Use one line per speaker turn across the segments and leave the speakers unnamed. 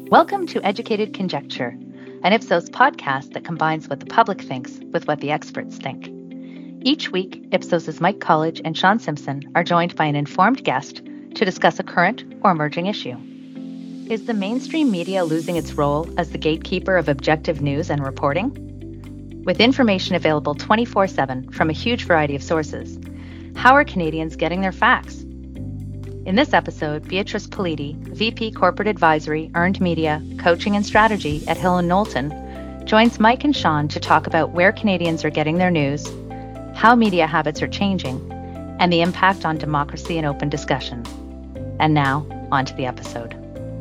Welcome to Educated Conjecture, an Ipsos podcast that combines what the public thinks with what the experts think. Each week, Ipsos's Mike College and Sean Simpson are joined by an informed guest to discuss a current or emerging issue. Is the mainstream media losing its role as the gatekeeper of objective news and reporting? With information available 24/7 from a huge variety of sources, how are Canadians getting their facts? In this episode, Beatrice Politi, VP Corporate Advisory, Earned Media, Coaching and Strategy at Hill & Knowlton, joins Mike and Sean to talk about where Canadians are getting their news, how media habits are changing, and the impact on democracy and open discussion. And now, on to the episode.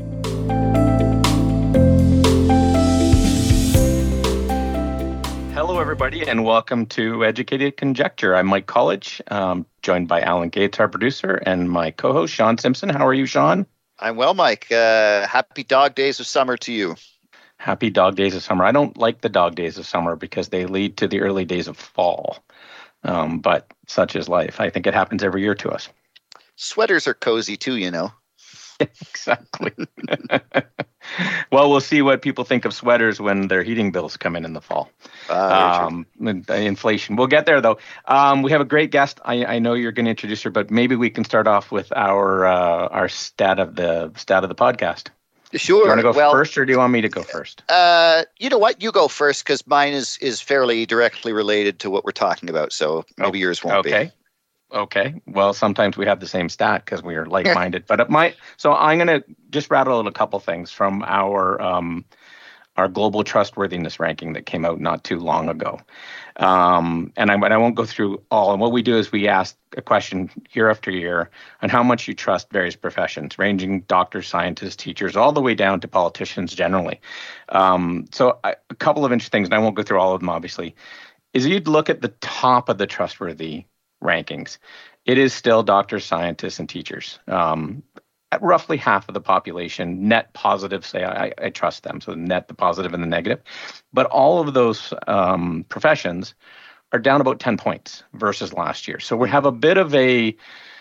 Hello, everybody, and welcome to Educated Conjecture. I'm Mike College, joined by Alan Gates, our producer, and my co-host, Sean Simpson. How are you, Sean?
I'm well, Mike. Happy dog days of summer to you.
Happy dog days of summer. I don't like the dog days of summer because they lead to the early days of fall. But such is life. I think it happens every year to us.
Sweaters are cozy too, you know.
Exactly. Well, we'll see what people think of sweaters when their heating bills come in the fall. Inflation. We'll get there, though. We have a great guest. I know you're going to introduce her, but maybe we can start off with our stat of the podcast.
Sure.
Do you want to go first, or do you want me to go first?
You know what? You go first, because mine is fairly directly related to what we're talking about. So maybe yours won't be.
Okay. Well, sometimes we have the same stat because we are like-minded. But so I'm going to just rattle out a couple things from our global trustworthiness ranking that came out not too long ago. And I won't go through all. And what we do is we ask a question year after year on how much you trust various professions, ranging doctors, scientists, teachers, all the way down to politicians generally. So a couple of interesting things, and I won't go through all of them, obviously, is you'd look at the top of the trustworthy rankings. It is still doctors, scientists, and teachers. At roughly half of the population, net positive say I trust them. So net, the positive and the negative. But all of those professions are down about 10 points versus last year. So we have a bit of a,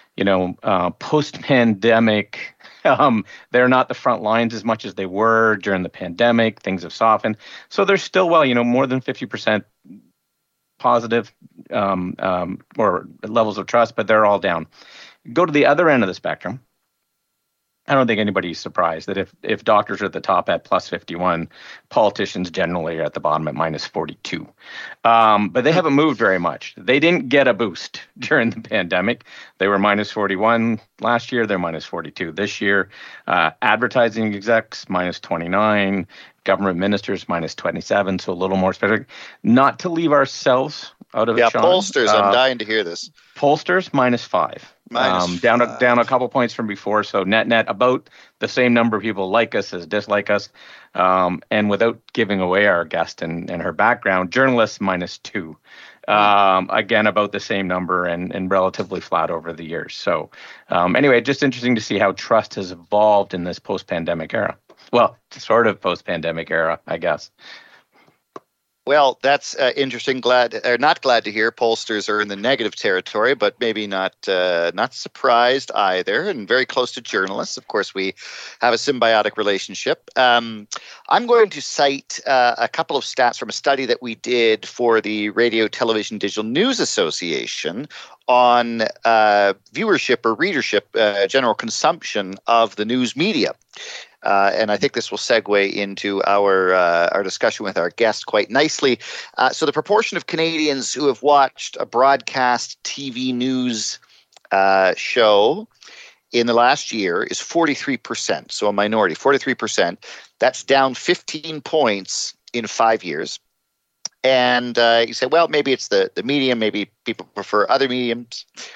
post-pandemic. They're not the front lines as much as they were during the pandemic. Things have softened. So they're still, more than 50% positive or levels of trust, but they're all down. Go to the other end of the spectrum. I don't think anybody's surprised that if doctors are at the top at plus 51, politicians generally are at the bottom at minus 42. But they haven't moved very much. They didn't get a boost during the pandemic. They were minus 41 last year. They're minus 42 this year. Advertising execs, minus 29. Government ministers, minus 27. So a little more specific. Not to leave ourselves out of it, Sean.
Pollsters. I'm dying to hear this.
Pollsters, minus 5. Down a couple points from before, so net about the same number of people like us as dislike us. And without giving away our guest and her background, journalists minus 2. Again, about the same number and relatively flat over the years. So anyway, just interesting to see how trust has evolved in this post-pandemic era. Well, sort of post-pandemic era, I guess.
Well, that's interesting. Not glad to hear pollsters are in the negative territory, but maybe not surprised either, and very close to journalists. Of course, we have a symbiotic relationship. I'm going to cite a couple of stats from a study that we did for the Radio, Television, Digital News Association on viewership or readership, general consumption of the news media. And I think this will segue into our discussion with our guest quite nicely. So the proportion of Canadians who have watched a broadcast TV news show in the last year is 43%. So a minority, 43%. That's down 15 points in 5 years. And you say, well, maybe it's the medium. Maybe people prefer other media.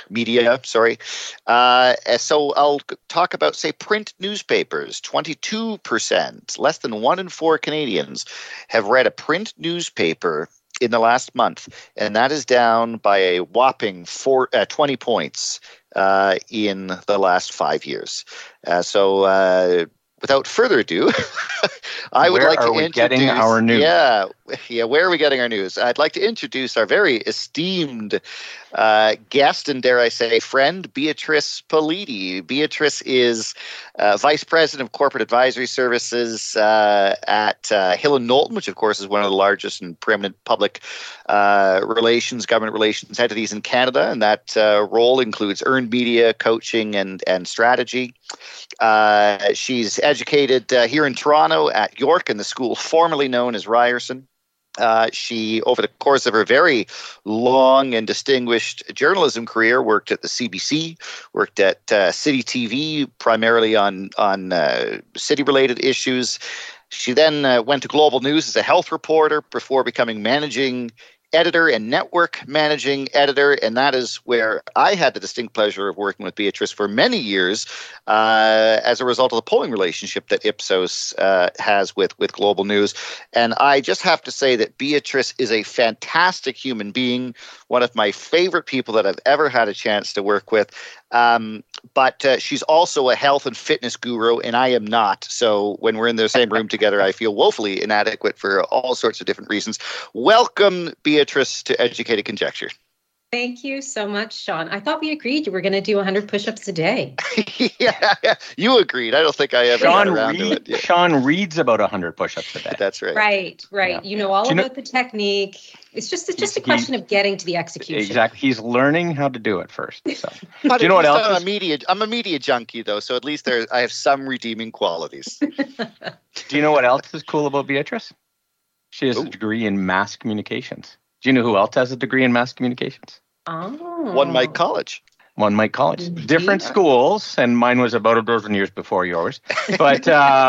So I'll talk about, say, print newspapers. 22%, less than 1 in 4 Canadians have read a print newspaper in the last month. And that is down by a whopping 20 points in the last 5 years. So without further ado, I would like to introduce.
Getting our news?
Yeah. Where are we getting our news? I'd like to introduce our very esteemed guest and, dare I say, friend, Beatrice Politi. Beatrice is Vice President of Corporate Advisory Services at Hill & Knowlton, which, of course, is one of the largest and preeminent public government relations entities in Canada. And that role includes earned media, coaching, and strategy. She's educated here in Toronto at York in the school formerly known as Ryerson. She, over the course of her very long and distinguished journalism career, worked at the CBC, worked at City TV, primarily on city-related issues. She then went to Global News as a health reporter before becoming managing editor and network managing editor, and that is where I had the distinct pleasure of working with Beatrice for many years as a result of the polling relationship that Ipsos has with Global News. And I just have to say that Beatrice is a fantastic human being, one of my favorite people that I've ever had a chance to work with. But she's also a health and fitness guru, and I am not. So when we're in the same room together, I feel woefully inadequate for all sorts of different reasons. Welcome, Beatrice, to Educated Conjecture.
Thank you so much, Sean. I thought we agreed you were going to do 100 push-ups a day.
Yeah, you agreed. I don't think I ever got around to it. Yeah.
Sean reads about 100 push-ups a day.
That's right.
Right. Yeah. You know all about the technique. It's just a question of getting to the execution.
Exactly. He's learning how to do it first. So.
Do you know what else? I'm a media junkie, though, so at least I have some redeeming qualities.
Do you know what else is cool about Beatrice? She has a degree in mass communications. Do you know who else has a degree in mass communications?
Oh.
One Mike College.
Different schools, and mine was about a dozen years before yours. But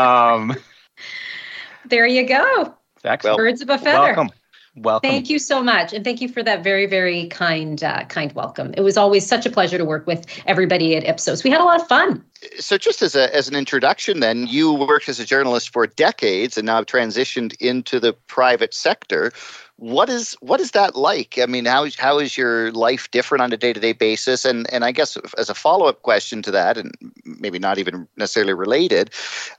there you go.
Excellent.
Birds of a feather.
Welcome.
Thank you so much. And thank you for that very, very kind welcome. It was always such a pleasure to work with everybody at Ipsos. We had a lot of fun.
So just as an introduction then, you worked as a journalist for decades and now have transitioned into the private sector. What is that like? I mean, how is your life different on a day-to-day basis? And I guess as a follow-up question to that, and maybe not even necessarily related,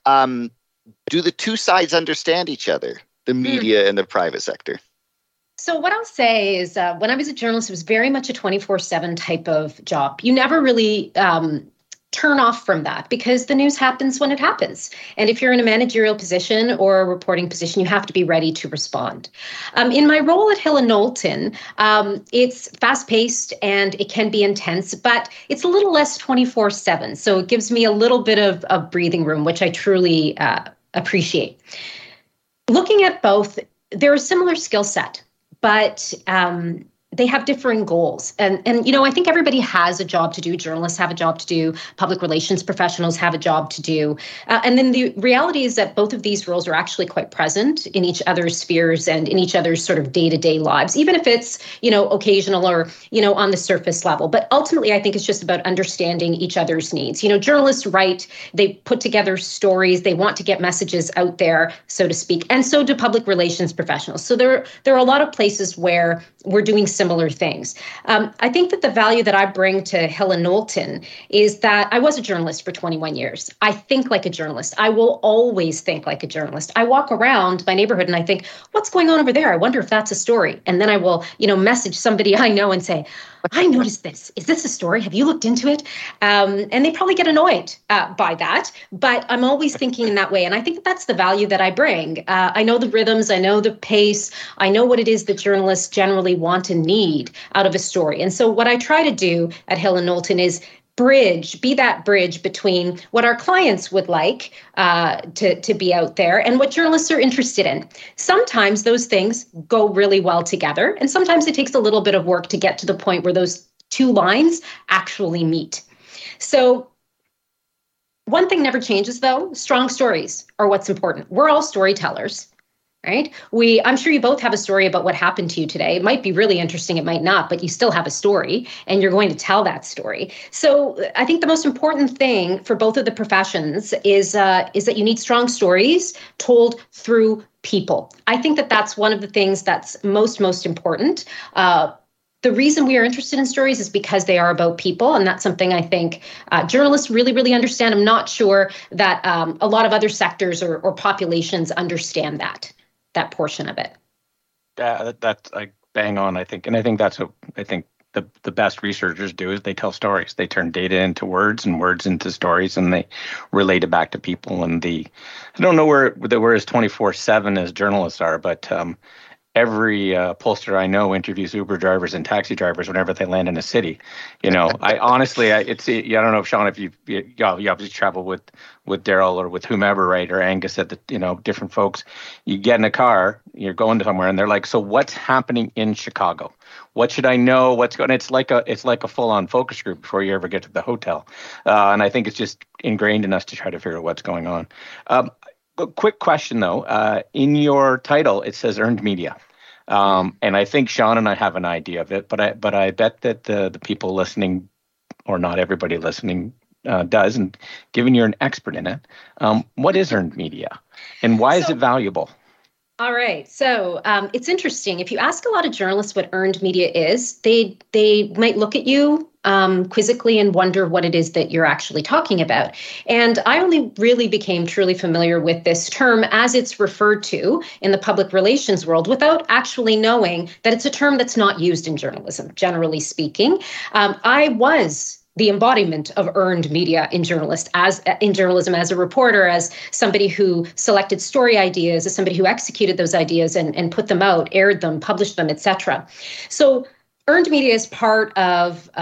do the two sides understand each other, the media and the private sector?
So what I'll say is when I was a journalist, it was very much a 24/7 type of job. You never really turn off from that because the news happens when it happens. And if you're in a managerial position or a reporting position, you have to be ready to respond. In my role at Hill & Knowlton, it's fast-paced and it can be intense, but it's a little less 24/7. So it gives me a little bit of breathing room, which I truly appreciate. Looking at both, they're a similar skill set, but they have differing goals. And I think everybody has a job to do. Journalists have a job to do. Public relations professionals have a job to do. And then the reality is that both of these roles are actually quite present in each other's spheres and in each other's sort of day-to-day lives, even if it's, occasional or, on the surface level. But ultimately, I think it's just about understanding each other's needs. Journalists write, they put together stories, they want to get messages out there, so to speak. And so do public relations professionals. So there are a lot of places where we're doing similar things. I think that the value that I bring to Hill & Knowlton is that I was a journalist for 21 years. I think like a journalist. I will always think like a journalist. I walk around my neighborhood and I think, what's going on over there? I wonder if that's a story. And then I will, message somebody I know and say, I noticed this. Is this a story? Have you looked into it? And they probably get annoyed by that, but I'm always thinking in that way. And I think that's the value that I bring. I know the rhythms, I know the pace, I know what it is that journalists generally want and need out of a story. And so what I try to do at Hill & Knowlton is be that bridge between what our clients would like to be out there and what journalists are interested in. Sometimes those things go really well together, and sometimes it takes a little bit of work to get to the point where those two lines actually meet. So one thing never changes, though. Strong stories are what's important. We're all storytellers. Right? I'm sure you both have a story about what happened to you today. It might be really interesting, it might not, but you still have a story and you're going to tell that story. So I think the most important thing for both of the professions is that you need strong stories told through people. I think that that's one of the things that's most important. the reason we are interested in stories is because they are about people. And that's something I think journalists really, really understand. I'm not sure that a lot of other sectors or populations understand that portion of it.
That's like bang on, I think. And I think that's what I think the best researchers do is they tell stories. They turn data into words and words into stories, and they relate it back to people. And I don't know where as 24/7 as journalists are, but every pollster I know interviews Uber drivers and taxi drivers whenever they land in a city. I honestly, I don't know if Sean, if you obviously travel with Daryl or with whomever, right, or Angus at the different folks. You get in a car, you're going to somewhere, and they're like, "So what's happening in Chicago? What should I know? What's going?" It's like a full-on focus group before you ever get to the hotel, and I think it's just ingrained in us to try to figure out what's going on. A quick question though, in your title it says earned media, and I think Sean and I have an idea of it, but I bet that the people listening, or not everybody listening, does. And given you're an expert in it, what is earned media, and why is it valuable?
All right. So it's interesting. If you ask a lot of journalists what earned media is, they might look at you quizzically and wonder what it is that you're actually talking about. And I only really became truly familiar with this term as it's referred to in the public relations world without actually knowing that it's a term that's not used in journalism, generally speaking. I was the embodiment of earned media in journalism as a reporter, as somebody who selected story ideas, as somebody who executed those ideas and put them out, aired them, published them, etc. So earned media is part of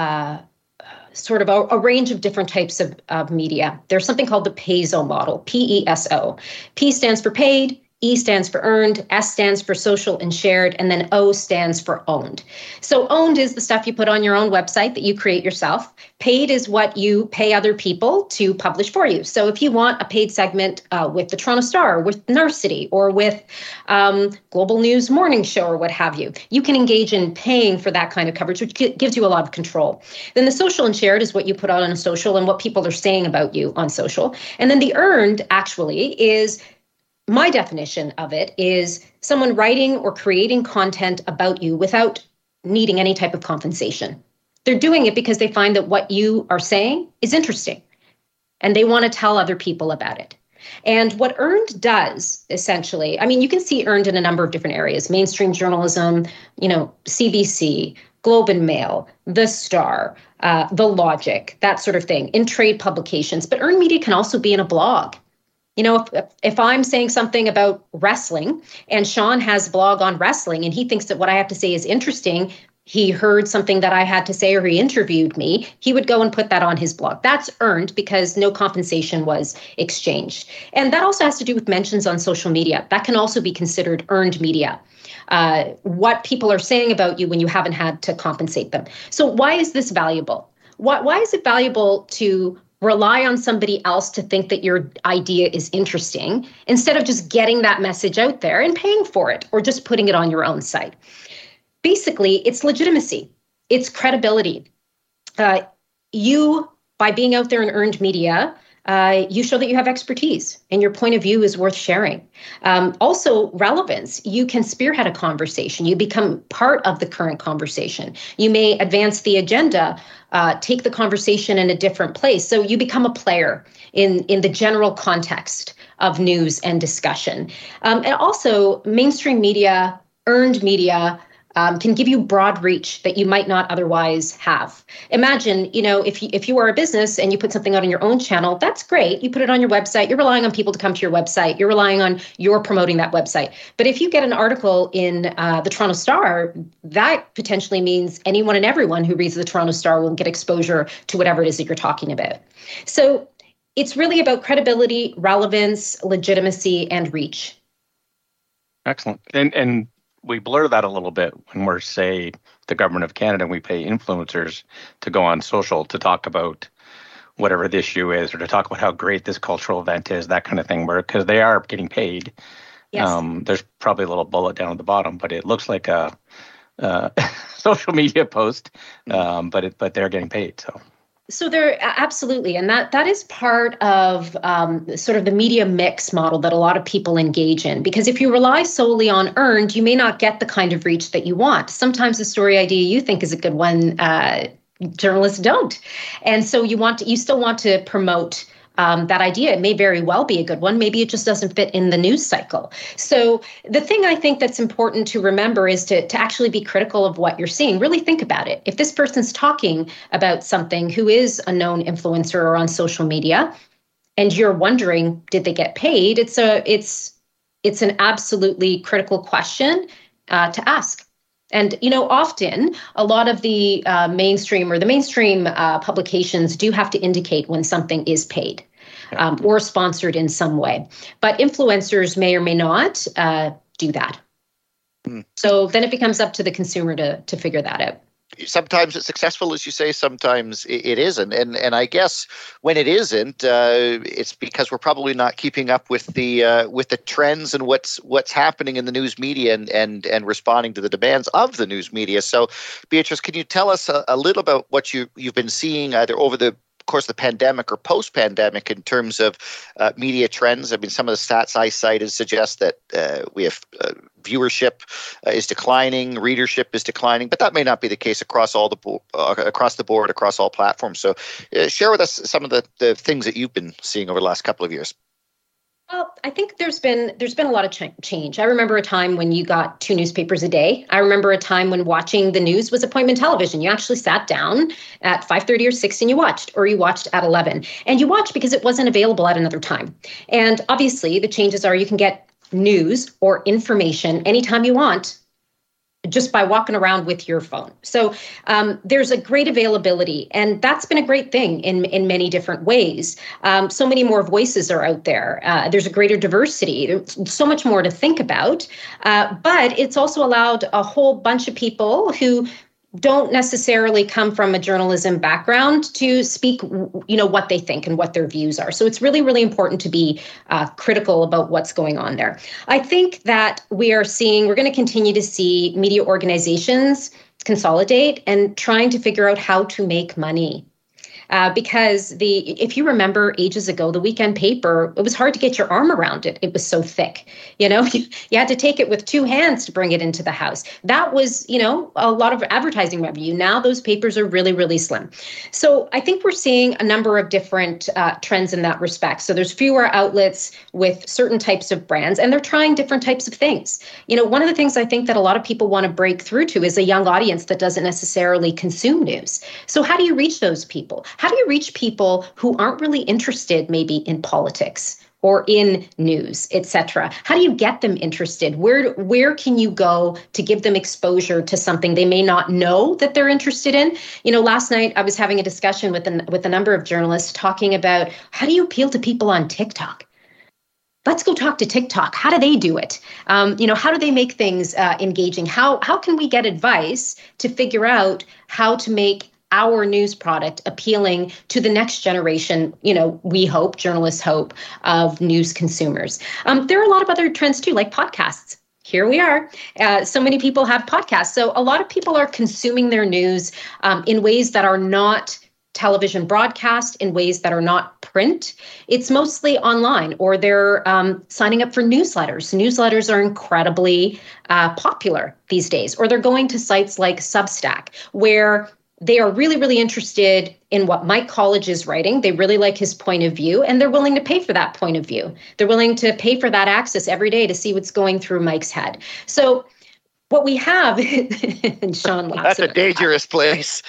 sort of a range of different types of media. There's something called the PESO model, P-E-S-O. P stands for paid, E stands for earned, S stands for social and shared, and then O stands for owned. So owned is the stuff you put on your own website that you create yourself. Paid is what you pay other people to publish for you. So if you want a paid segment with the Toronto Star, with Narcity, or with Global News Morning Show, or what have you, you can engage in paying for that kind of coverage, which gives you a lot of control. Then the social and shared is what you put out on social and what people are saying about you on social. And then the earned actually is, my definition of it is someone writing or creating content about you without needing any type of compensation. They're doing it because they find that what you are saying is interesting and they want to tell other people about it. And what earned does, essentially, I mean, you can see earned in a number of different areas: mainstream journalism, CBC, Globe and Mail, The Star, The Logic, that sort of thing, in trade publications. But earned media can also be in a blog. If I'm saying something about wrestling and Sean has a blog on wrestling and he thinks that what I have to say is interesting, he heard something that I had to say or he interviewed me, he would go and put that on his blog. That's earned because no compensation was exchanged. And that also has to do with mentions on social media. That can also be considered earned media. What people are saying about you when you haven't had to compensate them. So why is this valuable? Why is it valuable to rely on somebody else to think that your idea is interesting instead of just getting that message out there and paying for it or just putting it on your own site? Basically, it's legitimacy. It's credibility. You, by being out there in earned media, you show that you have expertise and your point of view is worth sharing. Also, relevance. You can spearhead a conversation. You become part of the current conversation. You may advance the agenda, take the conversation in a different place. So you become a player in the general context of news and discussion. And also, mainstream media, earned media, can give you broad reach that you might not otherwise have. Imagine, if you are a business and you put something out on your own channel, that's great. You put it on your website. You're relying on people to come to your website. You're relying on your promoting that website. But if you get an article in the Toronto Star, that potentially means anyone and everyone who reads the Toronto Star will get exposure to whatever it is that you're talking about. So it's really about credibility, relevance, legitimacy, and reach.
Excellent. And we blur that a little bit when we're, say, the government of Canada, and we pay influencers to go on social to talk about whatever the issue is, or to talk about how great this cultural event is, that kind of thing, because they are getting paid. Yes. There's probably a little bullet down at the bottom, but it looks like a social media post, but they're getting paid. So
So there, absolutely, and that is part of sort of the media mix model that a lot of people engage in. Because if you rely solely on earned, you may not get the kind of reach that you want. Sometimes the story idea you think is a good one, journalists don't, and so you still want to promote that idea. It may very well be a good one. Maybe it just doesn't fit in the news cycle. So the thing I think that's important to remember is to actually be critical of what you're seeing. Really think about it. If this person's talking about something who is a known influencer or on social media, and you're wondering, did they get paid? It's an absolutely critical question to ask. And, often a lot of the mainstream publications do have to indicate when something is paid or sponsored in some way. But influencers may or may not do that. So then it becomes up to the consumer to figure that out.
Sometimes it's successful, as you say, sometimes it isn't. And I guess when it isn't, it's because we're probably not keeping up with the trends and what's happening in the news media and responding to the demands of the news media. So, Beatrice, can you tell us a little about what you've been seeing either over the course of the pandemic or post-pandemic in terms of media trends? I mean, some of the stats I cited suggest that we have viewership is declining, readership is declining, but that may not be the case across across the board, across all platforms. So share with us some of the things that you've been seeing over the last couple of years.
Well, I think there's been a lot of change. I remember a time when you got 2 newspapers a day. I remember a time when watching the news was appointment television. You actually sat down at 5:30 or 6 and you watched at 11. And you watched because it wasn't available at another time. And obviously the changes are you can get news or information anytime you want just by walking around with your phone. So there's a great availability, and that's been a great thing in many different ways. So many more voices are out there. There's a greater diversity. There's so much more to think about, but it's also allowed a whole bunch of people who don't necessarily come from a journalism background to speak, what they think and what their views are. So it's really, really important to be critical about what's going on there. I think that we're going to continue to see media organizations consolidate and trying to figure out how to make money. Because if you remember ages ago, the weekend paper, it was hard to get your arm around it. It was so thick, you had to take it with 2 hands to bring it into the house. That was, a lot of advertising revenue. Now those papers are really, really slim. So I think we're seeing a number of different trends in that respect. So there's fewer outlets with certain types of brands, and they're trying different types of things. One of the things I think that a lot of people want to break through to is a young audience that doesn't necessarily consume news. So how do you reach those people? How do you reach people who aren't really interested maybe in politics or in news, et cetera? How do you get them interested? Where can you go to give them exposure to something they may not know that they're interested in? Last night I was having a discussion with a number of journalists talking about how do you appeal to people on TikTok? Let's go talk to TikTok. How do they do it? How do they make things engaging? How can we get advice to figure out how to make our news product appealing to the next generation, we hope, journalists hope, of news consumers. There are a lot of other trends too, like podcasts. Here we are. So many people have podcasts. So a lot of people are consuming their news in ways that are not television broadcast, in ways that are not print. It's mostly online, or they're signing up for newsletters. Newsletters are incredibly popular these days, or they're going to sites like Substack, where they are really, really interested in what Mike College is writing. They really like his point of view, and they're willing to pay for that point of view. They're willing to pay for that access every day to see what's going through Mike's head. So what we have, and Sean laughs.
That's a dangerous place.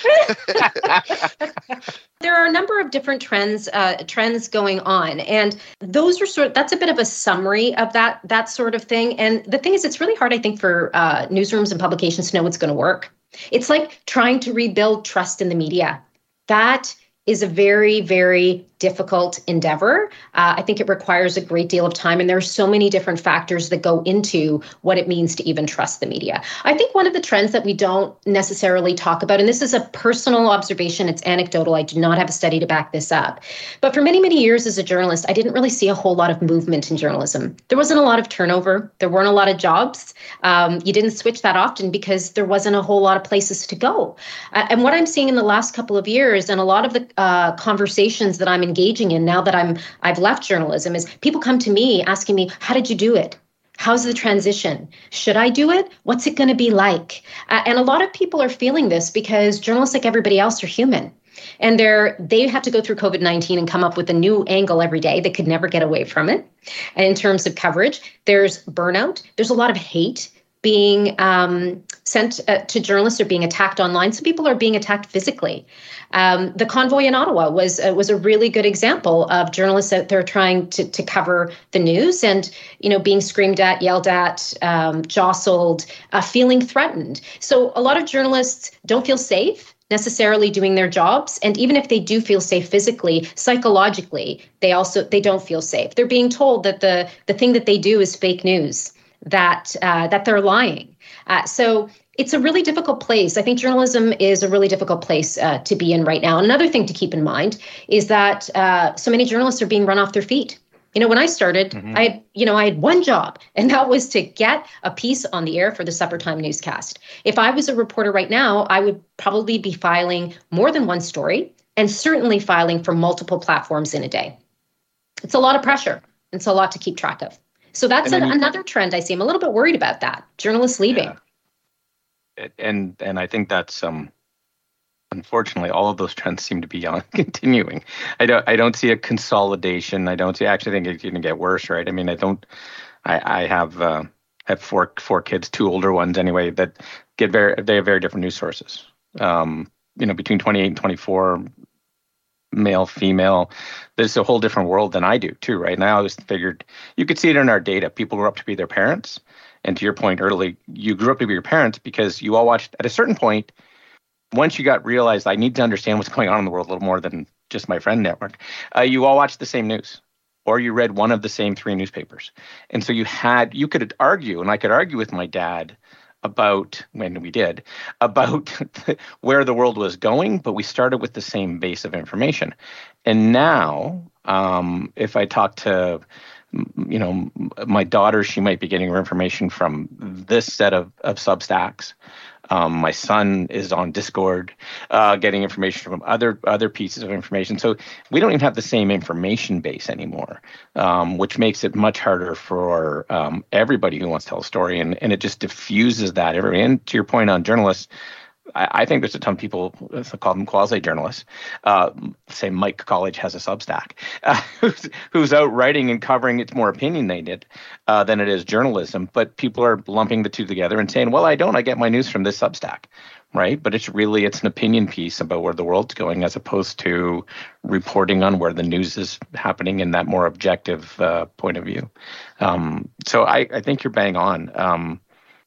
There are a number of different trends going on, and those are that's a bit of a summary of that sort of thing. And the thing is, it's really hard, I think, for newsrooms and publications to know what's going to work. It's like trying to rebuild trust in the media. That is a very, very difficult endeavor. I think it requires a great deal of time, and there are so many different factors that go into what it means to even trust the media. I think one of the trends that we don't necessarily talk about, and this is a personal observation, it's anecdotal, I do not have a study to back this up, but for many, many years as a journalist, I didn't really see a whole lot of movement in journalism. There wasn't a lot of turnover. There weren't a lot of jobs. You didn't switch that often because there wasn't a whole lot of places to go. And what I'm seeing in the last couple of years, and a lot of the conversations that I'm engaging in now that I've left journalism, is people come to me asking me, how did you do it? How's the transition? Should I do it? What's it going to be like? And a lot of people are feeling this because journalists, like everybody else, are human. And they have to go through COVID-19 and come up with a new angle every day. They could never get away from it. And in terms of coverage, there's burnout. There's a lot of hate being sent to journalists or being attacked online. Some people are being attacked physically. The convoy in Ottawa was a really good example of journalists out there trying to cover the news and, being screamed at, yelled at, jostled, feeling threatened. So a lot of journalists don't feel safe necessarily doing their jobs. And even if they do feel safe physically, psychologically, they don't feel safe. They're being told that the thing that they do is fake news, that they're lying. So it's a really difficult place. I think journalism is a really difficult place to be in right now. And another thing to keep in mind is that so many journalists are being run off their feet. When I started, I had one job, and that was to get a piece on the air for the Supper Time newscast. If I was a reporter right now, I would probably be filing more than one story and certainly filing for multiple platforms in a day. It's a lot of pressure. It's a lot to keep track of. So that's another trend I see. I'm a little bit worried about that. Journalists leaving.
Yeah. And I think that's unfortunately, all of those trends seem to be continuing. I don't see a consolidation. I actually think it's going to get worse, right? I mean, I have four kids, two older ones anyway, that they have very different news sources. Between 28 and 24, male, female, there's a whole different world than I do too, right? And I always figured you could see it in our data. People grew up to be their parents. And to your point early, you grew up to be your parents because you all watched at a certain point. Once you realized I need to understand what's going on in the world a little more than just my friend network, you all watched the same news, or you read one of the same three newspapers. And so you could argue, and I could argue with my dad about where the world was going, but we started with the same base of information. And now, if I talk to my daughter, she might be getting her information from this set of Substacks. My son is on Discord, getting information from other pieces of information. So we don't even have the same information base anymore, which makes it much harder for everybody who wants to tell a story, and it just diffuses that. And to your point on journalists, I think there's a ton of people, call them quasi-journalists. Say Mike College has a Substack, who's out writing and covering. It's more opinionated than it is journalism. But people are lumping the two together and saying, well, I get my news from this Substack, right? But it's an opinion piece about where the world's going as opposed to reporting on where the news is happening in that more objective point of view. So I think you're bang on.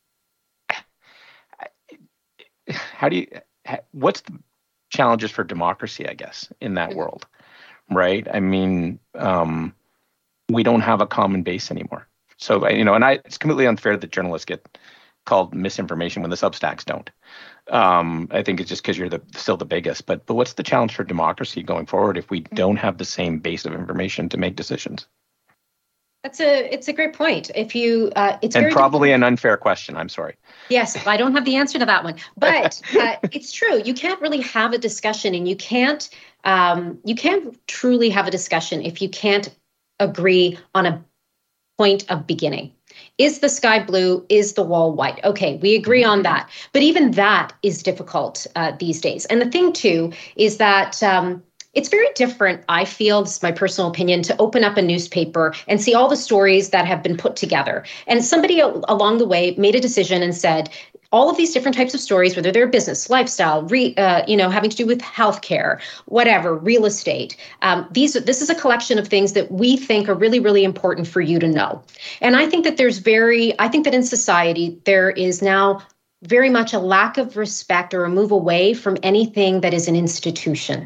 What's the challenges for democracy, I guess, in that world, right? I mean, we don't have a common base anymore. So, it's completely unfair that journalists get called misinformation when the Substacks don't. I think it's just because you're still the biggest. But what's the challenge for democracy going forward if we don't have the same base of information to make decisions?
It's a great point. If you, it's
and
very
probably an unfair question. I'm sorry.
Yes, I don't have the answer to that one, but it's true. You can't really have a discussion, and you can't truly have a discussion if you can't agree on a point of beginning. Is the sky blue? Is the wall white? Okay, we agree on that, but even that is difficult these days. And the thing too is that. It's very different, I feel, this is my personal opinion, to open up a newspaper and see all the stories that have been put together. And somebody along the way made a decision and said, all of these different types of stories, whether they're business, lifestyle, having to do with healthcare, whatever, real estate. This is a collection of things that we think are really, really important for you to know. And I think that I think that in society, there is now very much a lack of respect or a move away from anything that is an institution.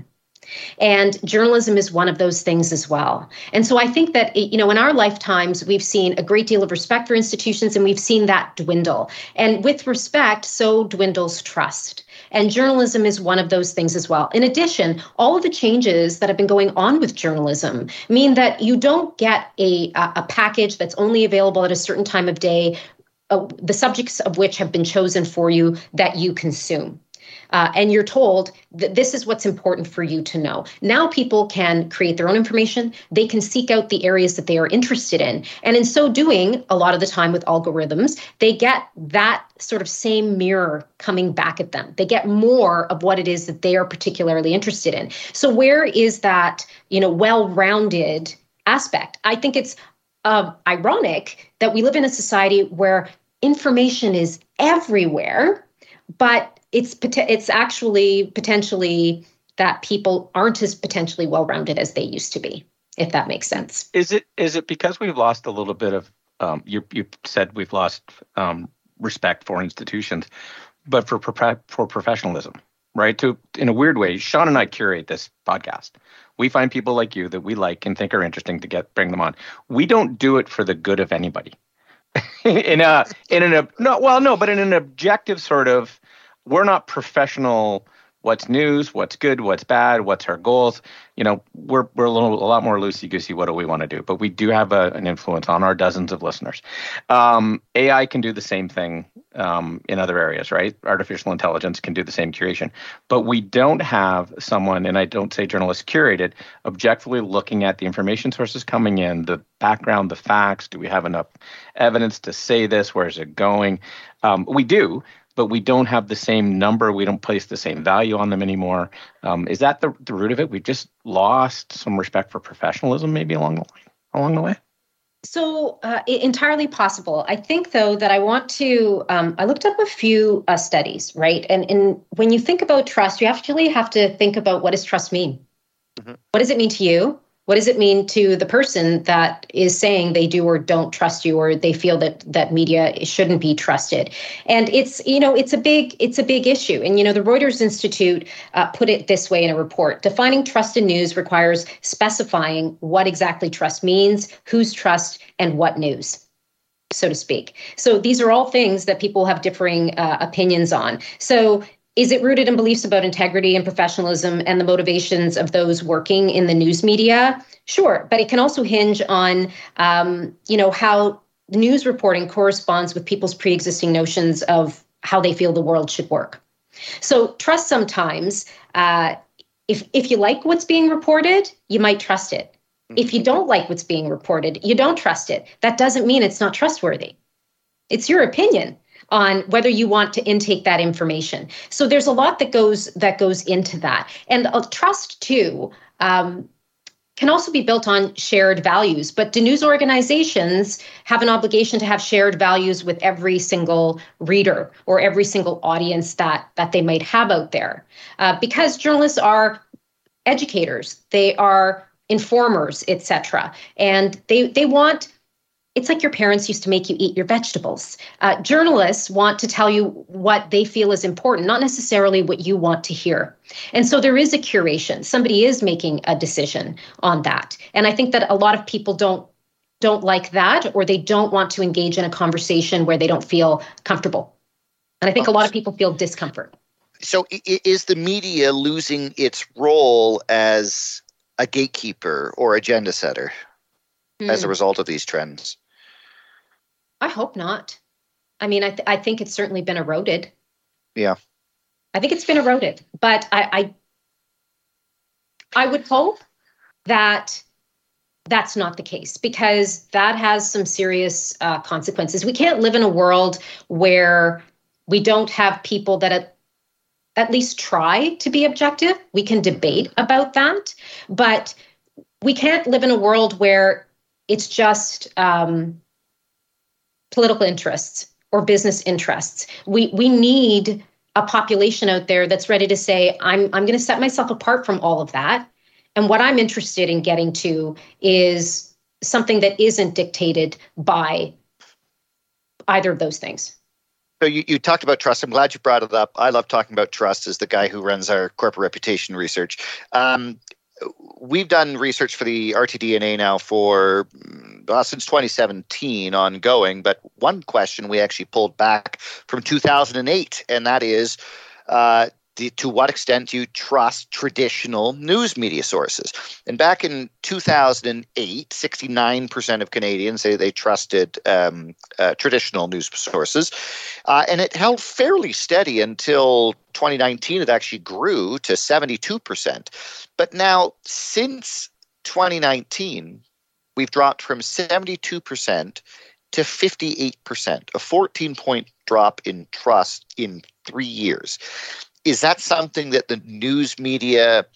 And journalism is one of those things as well. And so I think that, in our lifetimes, we've seen a great deal of respect for institutions, and we've seen that dwindle. And with respect, so dwindles trust. And journalism is one of those things as well. In addition, all of the changes that have been going on with journalism mean that you don't get a package that's only available at a certain time of day, the subjects of which have been chosen for you that you consume. And you're told that this is what's important for you to know. Now people can create their own information. They can seek out the areas that they are interested in. And in so doing, a lot of the time with algorithms, they get that sort of same mirror coming back at them. They get more of what it is that they are particularly interested in. So where is that, well-rounded aspect? I think it's ironic that we live in a society where information is everywhere, but it's actually potentially that people aren't as potentially well-rounded as they used to be, if that makes sense.
Is it because we've lost a little bit of you said we've lost respect for institutions, but for professionalism, right? In a weird way, Sean and I curate this podcast. We find people like you that we like and think are interesting to bring them on. We don't do it for the good of anybody. in an objective sort of. We're not professional. What's news? What's good? What's bad? What's our goals? We're a lot more loosey-goosey. What do we want to do? But we do have an influence on our dozens of listeners. AI can do the same thing in other areas, right? Artificial intelligence can do the same curation. But we don't have someone, and I don't say journalists curated, objectively looking at the information sources coming in, the background, the facts. Do we have enough evidence to say this? Where is it going? We do. But we don't have the same number. We don't place the same value on them anymore. Is that the root of it? We've just lost some respect for professionalism, maybe along the way.
So entirely possible. I think, though, that I want to, I looked up a few studies, right? And when you think about trust, you actually have to think about, what does trust mean? Mm-hmm. What does it mean to you? What does it mean to the person that is saying they do or don't trust you, or they feel that media shouldn't be trusted? And it's a big issue. And the Reuters Institute put it this way in a report: defining trust in news requires specifying what exactly trust means, whose trust, and what news, so to speak. So these are all things that people have differing opinions on. So is it rooted in beliefs about integrity and professionalism and the motivations of those working in the news media? Sure, but it can also hinge on, how the news reporting corresponds with people's pre-existing notions of how they feel the world should work. So trust sometimes, if you like what's being reported, you might trust it. If you don't like what's being reported, you don't trust it. That doesn't mean it's not trustworthy. It's your opinion on whether you want to intake that information. So there's a lot that goes into that. And trust, too, can also be built on shared values. But do news organizations have an obligation to have shared values with every single reader or every single audience that they might have out there? Because journalists are educators, they are informers, etc. And they want, it's like your parents used to make you eat your vegetables. Journalists want to tell you what they feel is important, not necessarily what you want to hear. And so there is a curation. Somebody is making a decision on that. And I think that a lot of people don't like that, or they don't want to engage in a conversation where they don't feel comfortable. And I think a lot of people feel discomfort.
So is the media losing its role as a gatekeeper or agenda setter as a result of these trends?
I hope not. I mean, I think it's certainly been eroded.
Yeah.
I think it's been eroded, but I would hope that that's not the case, because that has some serious consequences. We can't live in a world where we don't have people that at least try to be objective. We can debate about that, but we can't live in a world where it's just political interests or business interests. We need a population out there that's ready to say, I'm going to set myself apart from all of that. And what I'm interested in getting to is something that isn't dictated by either of those things.
So you talked about trust. I'm glad you brought it up. I love talking about trust as the guy who runs our corporate reputation research. We've done research for the RTDNA now for since 2017 ongoing, but one question we actually pulled back from 2008, and that is to what extent do you trust traditional news media sources? And back in 2008, 69% of Canadians say they trusted traditional news sources. And it held fairly steady until 2019. It actually grew to 72%. But now, since 2019, we've dropped from 72% to 58%, a 14-point drop in trust in 3 years. Is that something that the news media,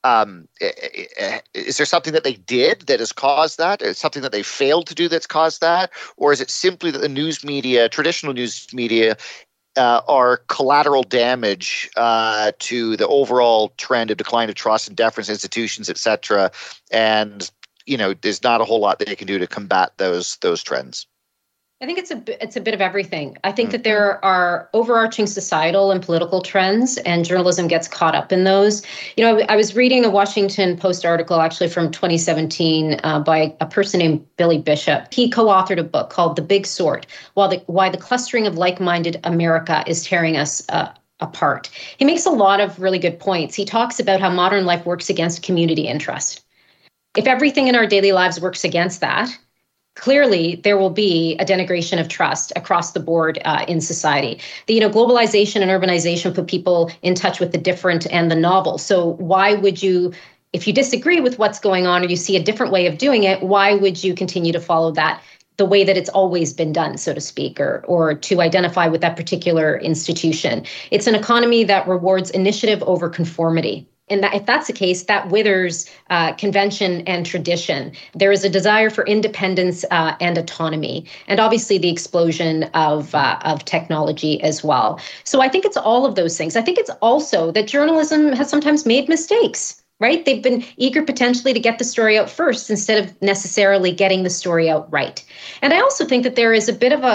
is there something that they did that has caused that? Is it something that they failed to do that's caused that? Or is it simply that the news media, traditional news media, are collateral damage to the overall trend of decline of trust in deference institutions, et cetera, and there's not a whole lot that they can do to combat those trends?
I think it's a bit of everything. I think that there are overarching societal and political trends, and journalism gets caught up in those. I was reading a Washington Post article actually from 2017 by a person named Billy Bishop. He co-authored a book called The Big Sort: Why the Clustering of Like-Minded America is Tearing Us Apart. He makes a lot of really good points. He talks about how modern life works against community interest. If everything in our daily lives works against that, clearly, there will be a denigration of trust across the board in society. Globalization and urbanization put people in touch with the different and the novel. So why would you, if you disagree with what's going on or you see a different way of doing it, why would you continue to follow that the way that it's always been done, so to speak, or to identify with that particular institution? It's an economy that rewards initiative over conformity. And that, if that's the case, that withers convention and tradition. There is a desire for independence and autonomy, and obviously the explosion of technology as well. So I think it's all of those things. I think it's also that journalism has sometimes made mistakes, right? They've been eager potentially to get the story out first instead of necessarily getting the story out right. And I also think that there is a bit of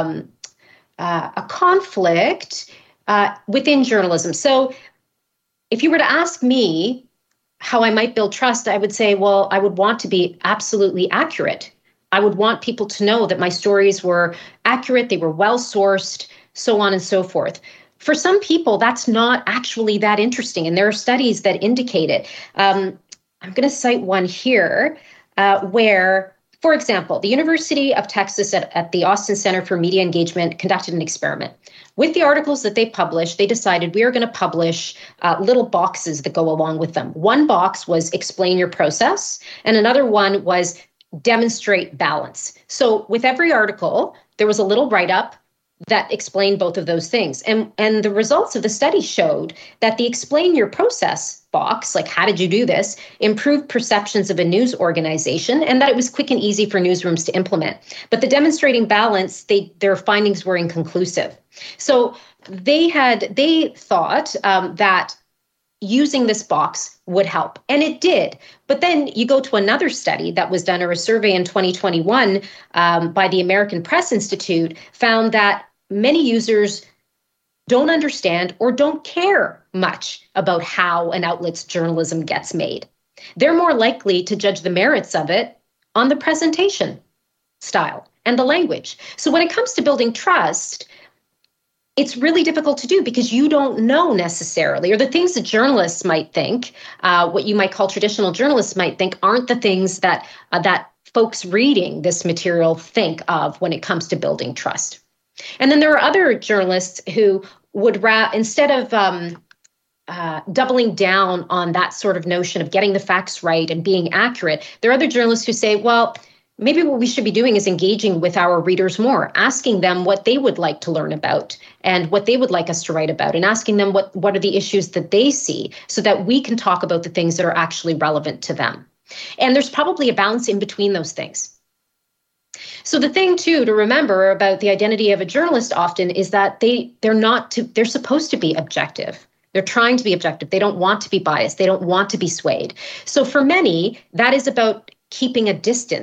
a conflict within journalism. So if you were to ask me how I might build trust, I would say, well, I would want to be absolutely accurate. I would want people to know that my stories were accurate, they were well-sourced, so on and so forth. For some people, that's not actually that interesting, and there are studies that indicate it. I'm going to cite one here where, for example, the University of Texas at the Austin Center for Media Engagement conducted an experiment. With the articles that they published, they decided we are going to publish little boxes that go along with them. One box was explain your process, and another one was demonstrate balance. So with every article, there was a little write-up that explained both of those things. And the results of the study showed that the explain your process box, like how did you do this, improved perceptions of a news organization, and that it was quick and easy for newsrooms to implement. But the demonstrating balance, their findings were inconclusive. So they thought that using this box would help, and it did. But then you go to another study that was done, or a survey in 2021 by the American Press Institute, found that many users don't understand or don't care much about how an outlet's journalism gets made. They're more likely to judge the merits of it on the presentation style and the language. So when it comes to building trust, it's really difficult to do because you don't know necessarily, or the things that journalists might think, what you might call traditional journalists might think, aren't the things that folks reading this material think of when it comes to building trust. And then there are other journalists who would, instead of doubling down on that sort of notion of getting the facts right and being accurate, there are other journalists who say, well, maybe what we should be doing is engaging with our readers more, asking them what they would like to learn about and what they would like us to write about, and asking them what are the issues that they see so that we can talk about the things that are actually relevant to them. And there's probably a balance in between those things. So the thing, too, to remember about the identity of a journalist often is that they're supposed to be objective. They're trying to be objective. They don't want to be biased. They don't want to be swayed. So for many, that is about keeping a distance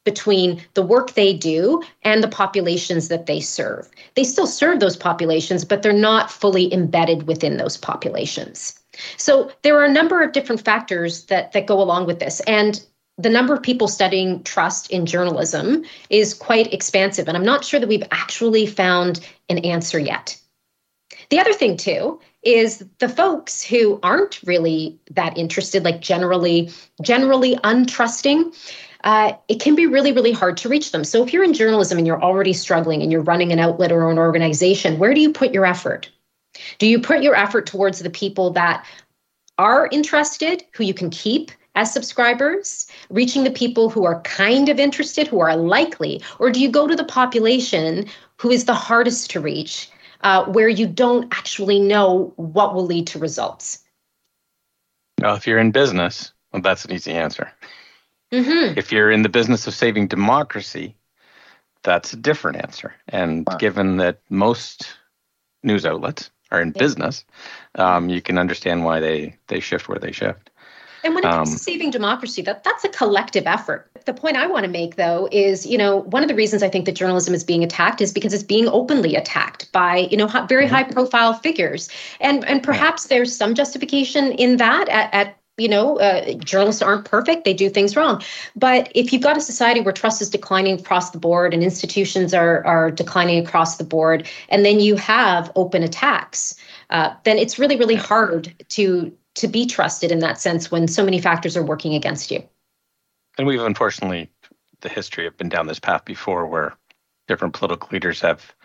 between the work they do and the populations that they serve. They still serve those populations, but they're not fully embedded within those populations. So there are a number of different factors that go along with this. And the number of people studying trust in journalism is quite expansive. And I'm not sure that we've actually found an answer yet. The other thing, too, is the folks who aren't really that interested, like generally untrusting, it can be really, really hard to reach them. So if you're in journalism and you're already struggling and you're running an outlet or an organization, where do you put your effort? Do you put your effort towards the people that are interested, who you can keep as subscribers, reaching the people who are kind of interested, who are likely, or do you go to the population who is the hardest to reach, where you don't actually know what will lead to results?
Well, if you're in business, well, that's an easy answer.
Mm-hmm.
If you're in the business of saving democracy, that's a different answer. And given that most news outlets are in business, you can understand why they shift where they shift.
And when it comes to saving democracy, that's a collective effort. The point I want to make, though, is, one of the reasons I think that journalism is being attacked is because it's being openly attacked by, very high profile figures. And perhaps there's some justification in that journalists aren't perfect. They do things wrong. But if you've got a society where trust is declining across the board and institutions are declining across the board, and then you have open attacks, then it's really, really hard to be trusted in that sense when so many factors are working against you.
And we've unfortunately, the history have been down this path before where different political leaders have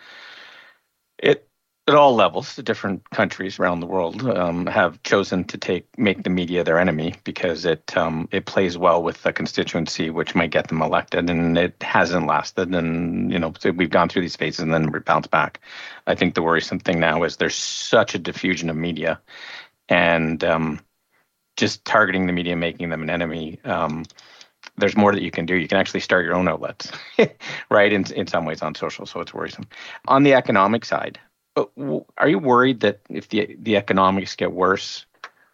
it at all levels, the different countries around the world have chosen to make the media their enemy because it plays well with the constituency, which might get them elected, and it hasn't lasted. And so we've gone through these phases and then we bounce back. I think the worrisome thing now is there's such a diffusion of media, and just targeting the media, making them an enemy. There's more that you can do. You can actually start your own outlets, right? In some ways on social, so it's worrisome. On the economic side, are you worried that if the economics get worse,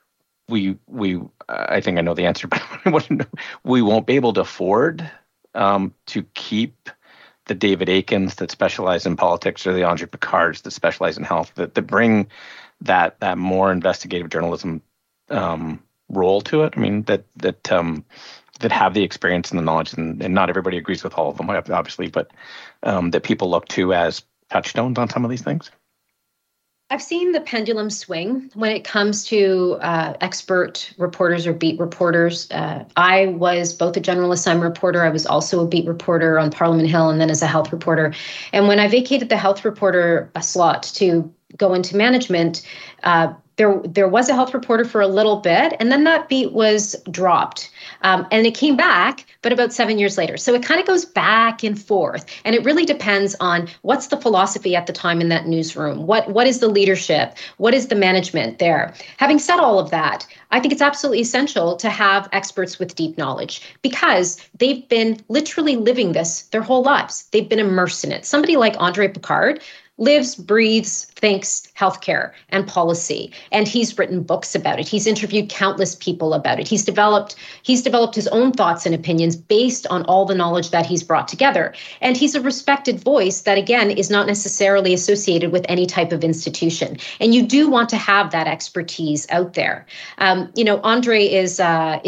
I think I know the answer, but I want to know, we won't be able to afford to keep the David Aikens that specialize in politics or the Andre Picards that specialize in health, that bring that more investigative journalism role to it. I mean, that have the experience and the knowledge, and not everybody agrees with all of them, obviously, but that people look to as touchstones on some of these things.
I've seen the pendulum swing when it comes to expert reporters or beat reporters. I was both a general assignment reporter. I was also a beat reporter on Parliament Hill and then as a health reporter. And when I vacated the health reporter slot to go into management, there was a health reporter for a little bit, and then that beat was dropped. And it came back, but about 7 years later. So it kind of goes back and forth. And it really depends on what's the philosophy at the time in that newsroom. What is the leadership? What is the management there? Having said all of that, I think it's absolutely essential to have experts with deep knowledge because they've been literally living this their whole lives. They've been immersed in it. Somebody like Andre Picard lives, breathes, thinks healthcare and policy. And he's written books about it. He's interviewed countless people about it. He's developed his own thoughts and opinions based on all the knowledge that he's brought together. And he's a respected voice that, again, is not necessarily associated with any type of institution. And you do want to have that expertise out there. Andre is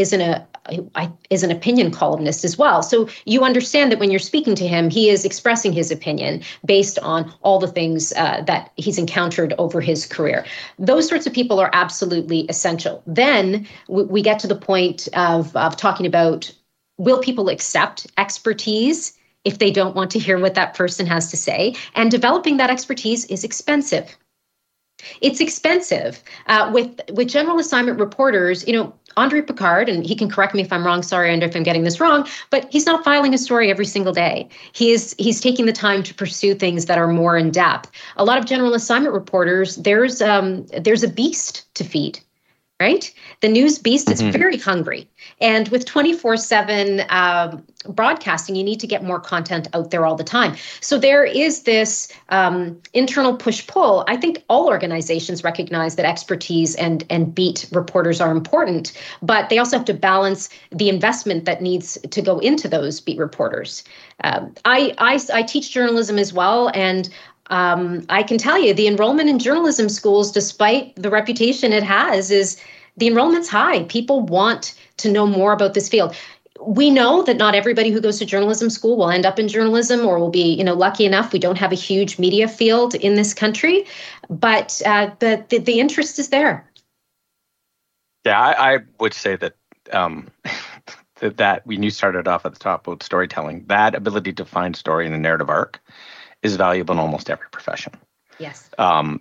an opinion columnist as well. So you understand that when you're speaking to him, he is expressing his opinion based on all the things that he's encountered over his career. Those sorts of people are absolutely essential. Then we get to the point of talking about, will people accept expertise if they don't want to hear what that person has to say? And developing that expertise is expensive. It's expensive. With general assignment reporters, Andre Picard, and he can correct me if I'm wrong, sorry, Andre, if I'm getting this wrong, but he's not filing a story every single day. He's taking the time to pursue things that are more in depth. A lot of general assignment reporters, there's a beast to feed. right? The news beast is very hungry. And with 24/7 broadcasting, you need to get more content out there all the time. So there is this internal push-pull. I think all organizations recognize that expertise and beat reporters are important, but they also have to balance the investment that needs to go into those beat reporters. I teach journalism as well, and I can tell you the enrollment in journalism schools, despite the reputation it has, is the enrollment's high. People want to know more about this field. We know that not everybody who goes to journalism school will end up in journalism or will be, lucky enough. We don't have a huge media field in this country, but the interest is there.
Yeah, I would say that that when you started off at the top with storytelling, that ability to find story in a narrative arc is valuable in almost every profession.
Yes.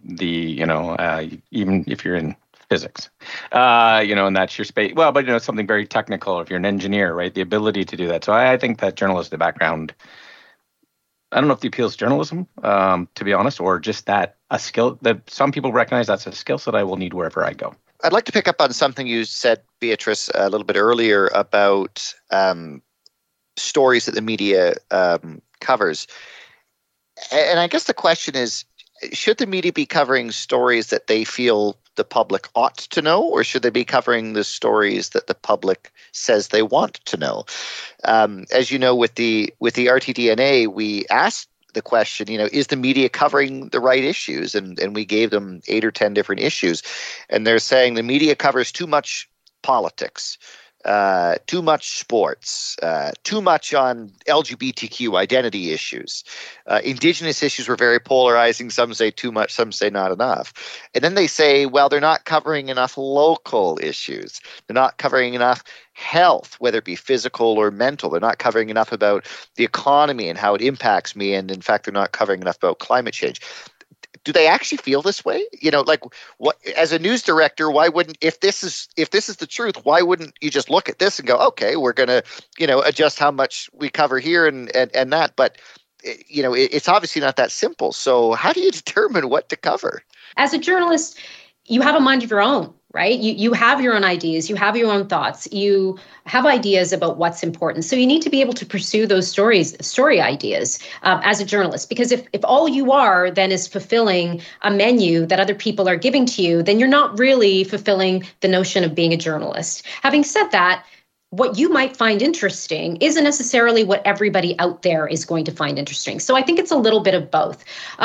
Even if you're in physics, and that's your space. Well, but something very technical. If you're an engineer, right, the ability to do that. So I think that journalistic background, I don't know if the appeals journalism, to be honest, or just that a skill that some people recognize that's a skill set I will need wherever I go.
I'd like to pick up on something you said, Beatrice, a little bit earlier about stories that the media covers. And I guess the question is, should the media be covering stories that they feel the public ought to know, or should they be covering the stories that the public says they want to know? As you know, with the RTDNA, we asked the question, is the media covering the right issues? And we gave them 8 or 10 different issues. And they're saying the media covers too much politics, too much sports, too much on LGBTQ identity issues. Indigenous issues were very polarizing. Some say too much, some say not enough. And then they say, well, they're not covering enough local issues. They're not covering enough health, whether it be physical or mental. They're not covering enough about the economy and how it impacts me. And in fact, they're not covering enough about climate change. Do they actually feel this way? What as a news director, why wouldn't, if this is the truth, why wouldn't you just look at this and go, okay, we're going to, adjust how much we cover here and that. But, it's obviously not that simple. So how do you determine what to cover?
As a journalist, you have a mind of your own, right? You have your own ideas, you have your own thoughts, you have ideas about what's important. So you need to be able to pursue those story ideas as a journalist, because if all you are then is fulfilling a menu that other people are giving to you, then you're not really fulfilling the notion of being a journalist. Having said that, what you might find interesting isn't necessarily what everybody out there is going to find interesting. So I think it's a little bit of both.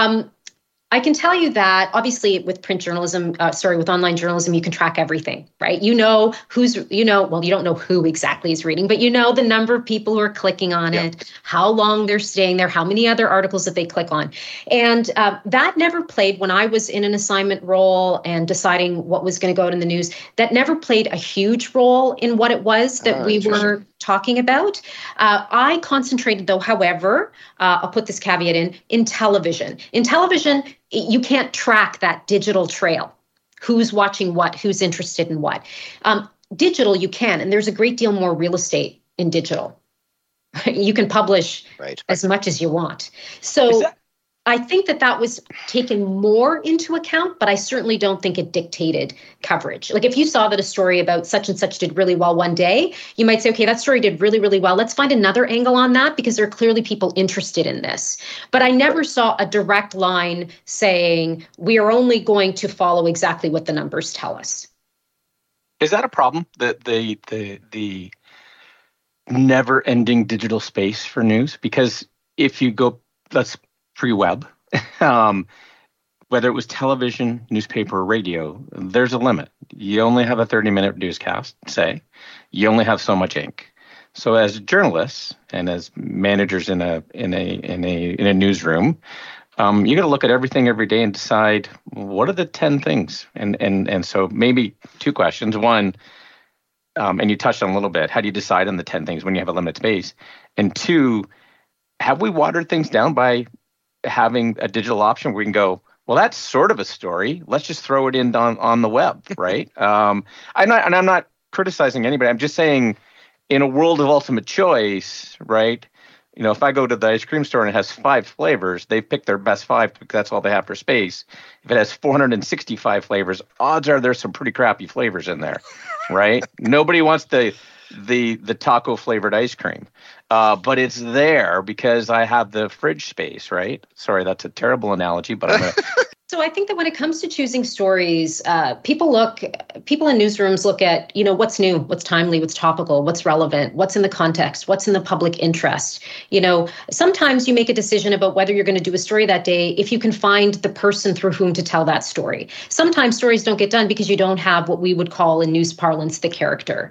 I can tell you that obviously with print journalism, with online journalism, you can track everything, right? You don't know who exactly is reading, but the number of people who are clicking on it, how long they're staying there, how many other articles that they click on. And that never played when I was in an assignment role and deciding what was going to go out in the news. That never played a huge role in what it was that we were talking about. I concentrated, though, however, I'll put this caveat in television. In television, you can't track that digital trail. Who's watching what, who's interested in what. Digital, you can, and there's a great deal more real estate in digital. You can publish as much as you want. So I think that was taken more into account, but I certainly don't think it dictated coverage. Like if you saw that a story about such and such did really well one day, you might say, okay, that story did really, really well. Let's find another angle on that because there are clearly people interested in this. But I never saw a direct line saying we are only going to follow exactly what the numbers tell us.
Is that a problem? The never-ending digital space for news? Because if you go, let's pre-web, whether it was television, newspaper, or radio, there's a limit. You only have a 30-minute newscast, say. You only have so much ink. So as journalists and as managers in a newsroom, you got to look at everything every day and decide what are the 10 things. And so maybe 2 questions. One, and you touched on a little bit, how do you decide on the 10 things when you have a limited space? And 2, have we watered things down by having a digital option where we can go, well, that's sort of a story. Let's just throw it in on the web, right? I'm not criticizing anybody. I'm just saying in a world of ultimate choice, right, if I go to the ice cream store and it has 5 flavors, they pick their best 5 because that's all they have for space. If it has 465 flavors, odds are there's some pretty crappy flavors in there, right? Nobody wants the taco flavored ice cream, but it's there because I have the fridge space, right? Sorry, that's a terrible analogy, but I'm gonna.
So I think that when it comes to choosing stories, people in newsrooms look at, what's new, what's timely, what's topical, what's relevant, what's in the context, what's in the public interest. Sometimes you make a decision about whether you're going to do a story that day if you can find the person through whom to tell that story. Sometimes stories don't get done because you don't have what we would call in news parlance the character.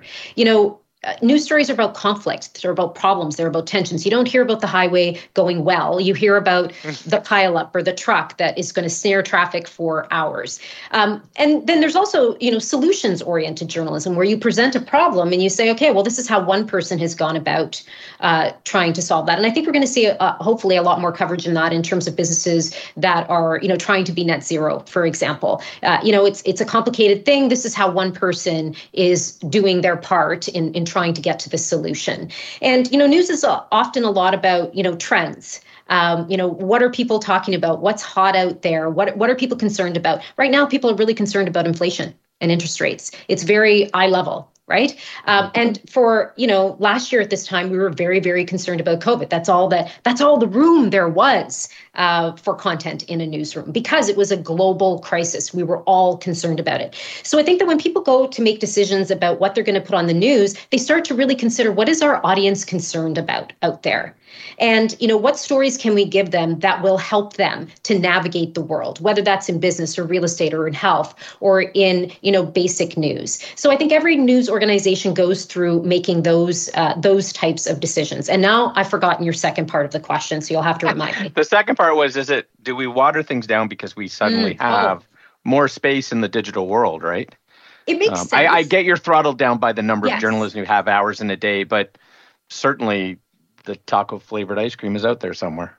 News stories are about conflict. They're about problems. They're about tensions. You don't hear about the highway going well. You hear about the pileup or the truck that is going to snare traffic for hours. And then there's also, solutions-oriented journalism where you present a problem and you say, okay, well, this is how one person has gone about trying to solve that. And I think we're going to see hopefully a lot more coverage in that in terms of businesses that are, trying to be net zero, for example. It's a complicated thing. This is how one person is doing their part in trying to get to the solution. And, news is often a lot about, trends. What are people talking about? What's hot out there? What are people concerned about? Right now, people are really concerned about inflation and interest rates. It's very eye level. Right. And for, last year at this time, we were very, very concerned about COVID. That's all the room there was for content in a newsroom because it was a global crisis. We were all concerned about it. So I think that when people go to make decisions about what they're going to put on the news, they start to really consider what is our audience concerned about out there? And, what stories can we give them that will help them to navigate the world, whether that's in business or real estate or in health or in, basic news. So I think every news organization goes through making those types of decisions. And now I've forgotten your second part of the question, so you'll have to remind me.
The second part was, do we water things down because we suddenly have more space in the digital world, right?
It makes sense.
I get you're throttled down by the number of journalists who have hours in a day, but certainly the taco flavored ice cream is out there somewhere.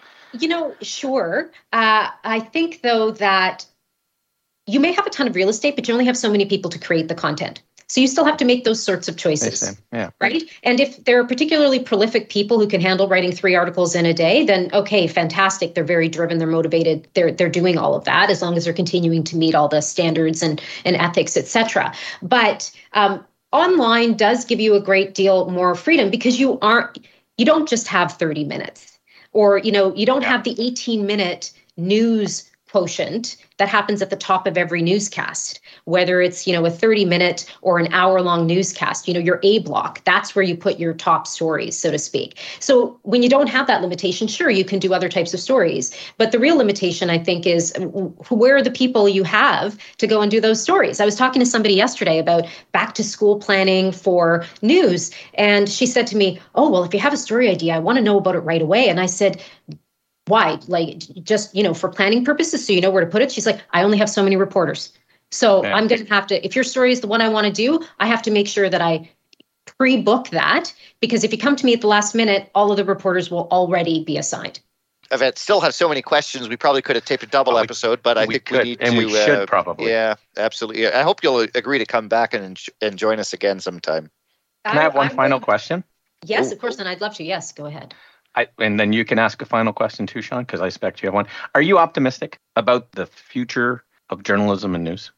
Sure. I think, though, that you may have a ton of real estate, but you only have so many people to create the content. So you still have to make those sorts of choices.
Yeah.
Right. And if there are particularly prolific people who can handle writing 3 articles in a day, then okay, fantastic. They're very driven. They're motivated. They're doing all of that as long as they're continuing to meet all the standards and ethics, et cetera. But online does give you a great deal more freedom because you don't just have 30 minutes or, you don't have the 18-minute news quotient that happens at the top of every newscast, whether it's, a 30-minute or an hour-long newscast, your A block, that's where you put your top stories, so to speak. So when you don't have that limitation, sure, you can do other types of stories. But the real limitation, I think, is where are the people you have to go and do those stories? I was talking to somebody yesterday about back to school planning for news. And she said to me, oh, well, if you have a story idea, I want to know about it right away. And I said, why? Like, just, for planning purposes, so you know where to put it. She's like, I only have so many reporters. So I'm going to have to, if your story is the one I want to do, I have to make sure that I pre-book that, because if you come to me at the last minute, all of the reporters will already be assigned.
Yvette, still have so many questions. We probably could have taped a double episode, but I think we need to.
And we should probably.
Yeah, absolutely. I hope you'll agree to come back and join us again sometime.
Can I have one final question?
Yes, of course. And I'd love to. Yes, go ahead.
And then you can ask a final question too, Sean, because I expect you have one. Are you optimistic about the future of journalism and news?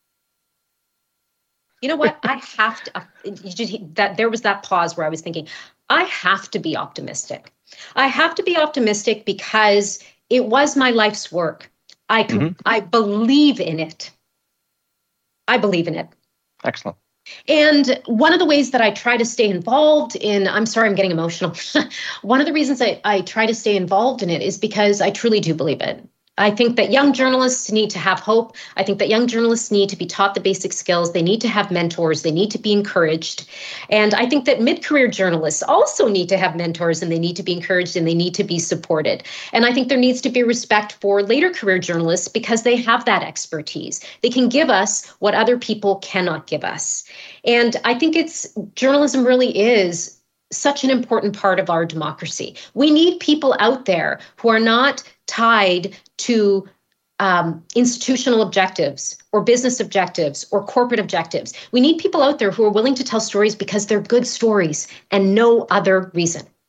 You know what? I have to. There was that pause where I was thinking, I have to be optimistic. I have to be optimistic because it was my life's work. I believe in it. I believe in it.
Excellent.
And one of the ways that I try to stay involved in, I'm sorry, I'm getting emotional. One of the reasons I try to stay involved in it is because I truly do believe it. I think that young journalists need to have hope. I think that young journalists need to be taught the basic skills. They need to have mentors. They need to be encouraged. And I think that mid-career journalists also need to have mentors, and they need to be encouraged, and they need to be supported. And I think there needs to be respect for later career journalists because they have that expertise. They can give us what other people cannot give us. And I think journalism really is such an important part of our democracy. We need people out there who are not tied to institutional objectives or business objectives or corporate objectives. We need people out there who are willing to tell stories because they're good stories and no other reason.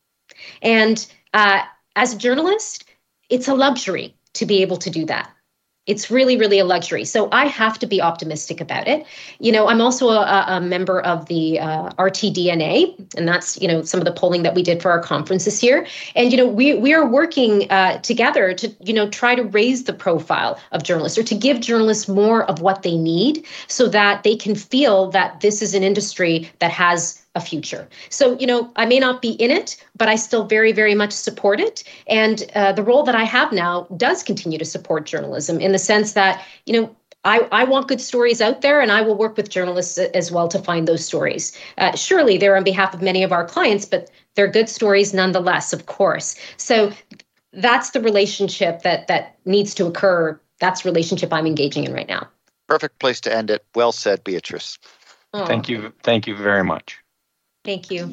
And as a journalist, it's a luxury to be able to do that. It's really, really a luxury. So I have to be optimistic about it. I'm also a member of the RTDNA, and that's, some of the polling that we did for our conference this year. And, we are working together to, try to raise the profile of journalists, or to give journalists more of what they need so that they can feel that this is an industry that has a future. So, I may not be in it, but I still very, very much support it. And the role that I have now does continue to support journalism in the sense that, I want good stories out there, and I will work with journalists as well to find those stories. Surely they're on behalf of many of our clients, but they're good stories nonetheless, of course. So that's the relationship that needs to occur. That's the relationship I'm engaging in right now.
Perfect place to end it. Well said, Beatrice.
Oh. Thank you. Thank you very much.
Thank you.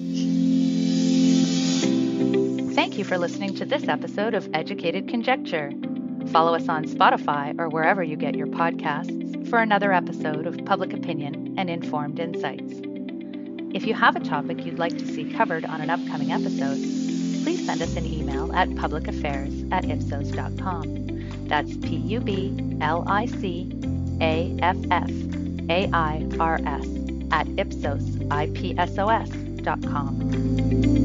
Thank you for listening to this episode of Educated Conjecture. Follow us on Spotify or wherever you get your podcasts for another episode of Public Opinion and Informed Insights. If you have a topic you'd like to see covered on an upcoming episode, please send us an email at publicaffairs@ipsos.com. That's PUBLICAFFAIRS@ipsos.com.